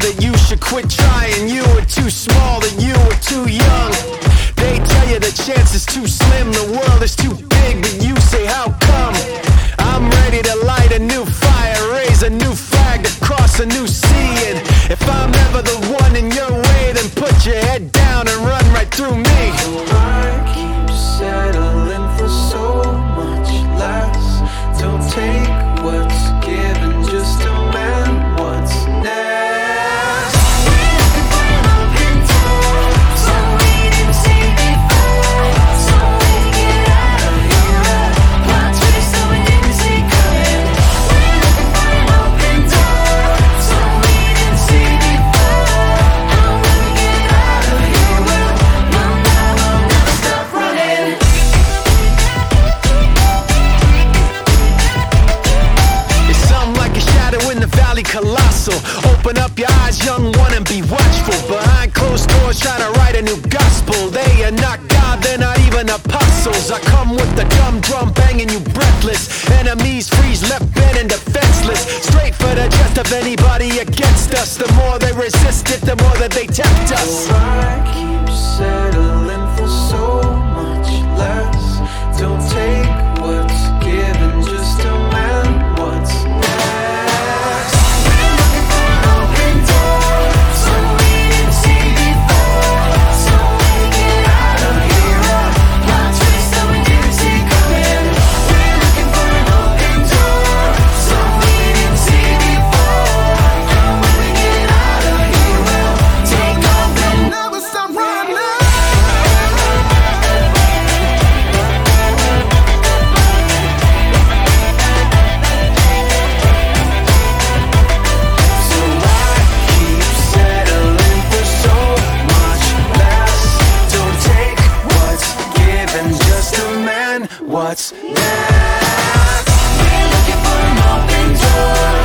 that you should quit trying. You were too small, that you were too young. They tell you the chance is too slim, the world is too big, but you say how come? I'm ready to light a new fire, raise a new flag, to cross a new sea. And if I'm ever the one in your way, then put your head down and run right through me. I keep settling for so much less. Don't take what's given, just demand what's next. We're looking for an open door, so we didn't see before, so we can get out of here. Plot twist that we didn't see coming. We're looking for an open door, so we didn't see before, and when we get out of here, we'll never stop running. It's something like a shadow in the valley, colossal. Open up your eyes, young one, and be watchful. Behind closed doors, trying to write a new gospel. They are not God, they're not even apostles. I come with the dumb drum banging you breathless. Enemies freeze, left bent and defenseless. Straight for the chest of anybody against us. The more they resist it, the more that they tempt us. I keep settling for so much less. Don't take what's given, just demand what's next. We're looking for an open door, so we didn't see before, so we can get out of here. Plot twist that we didn't see coming. We're looking for an open door, so we didn't see before, and when we get out of here, we'll take off and never stop running. So I keep settling for so much less. Don't take what's given, just demand what's next. We're looking for an open door,